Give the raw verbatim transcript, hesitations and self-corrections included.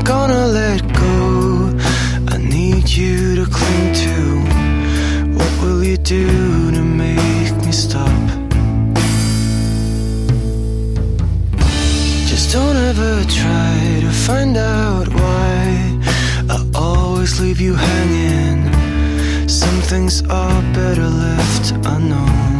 gonna let go. I need you to cling to. What will you do to make me stop? Just don't ever try to find out why I always leave you hanging. Some things are better left unknown.